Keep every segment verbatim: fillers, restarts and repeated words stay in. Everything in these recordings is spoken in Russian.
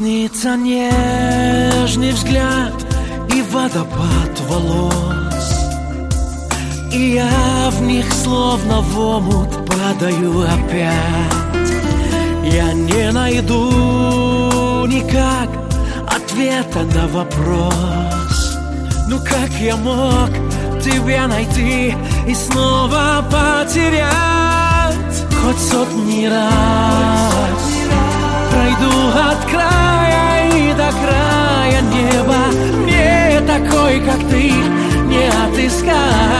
снится нежный взгляд и водопад волос, и я в них словно в омут падаю опять. Я не найду никак ответа на вопрос: ну как я мог тебя найти и снова потерять? Хоть сотни раз пройду от края и до края неба, мне такой, как ты, не отыскать.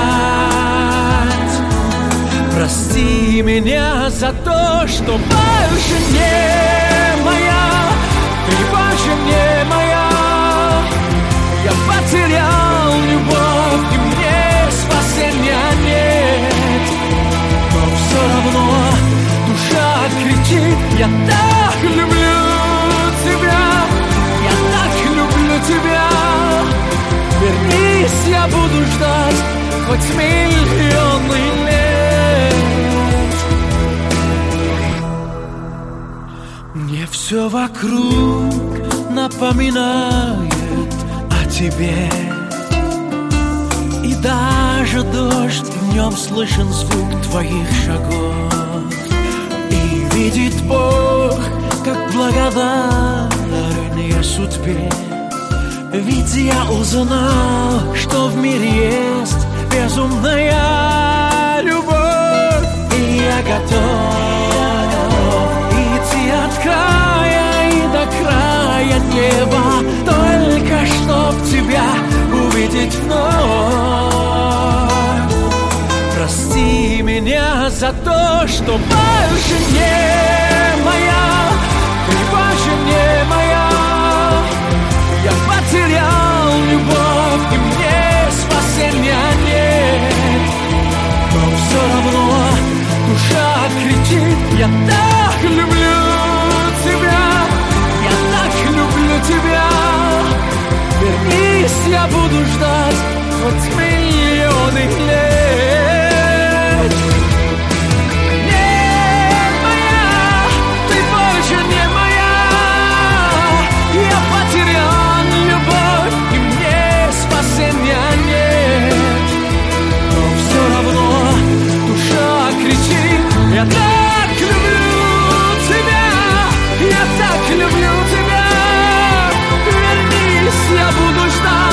Прости меня за то, что больше не моя, ты больше не моя. Я потерял любовь, и мне спасения нет. Но все равно душа кричит: я так люблю тебя, я так люблю тебя. Вернись, я буду ждать хоть миллионы лет. Мне все вокруг напоминает о тебе, и даже дождь, в нем слышен звук твоих шагов. И видит Бог, как благодарен я судьбе, ведь я узнал, что в мире есть безумная любовь. И я готов идти от края и до края неба, только чтоб тебя увидеть вновь. Прости меня за то, что больше не моя, ты больше не моя. Я потерял любовь, и мне спасения нет. Но все равно душа кричит: я так люблю тебя, я так люблю тебя. Вернись, я буду ждать хоть миллионы лет. Не моя, ты больше не моя. Я потерял любовь, и мне спасения нет. Но все равно душа кричит: я так люблю тебя, я так люблю тебя. Вернись, я буду ждать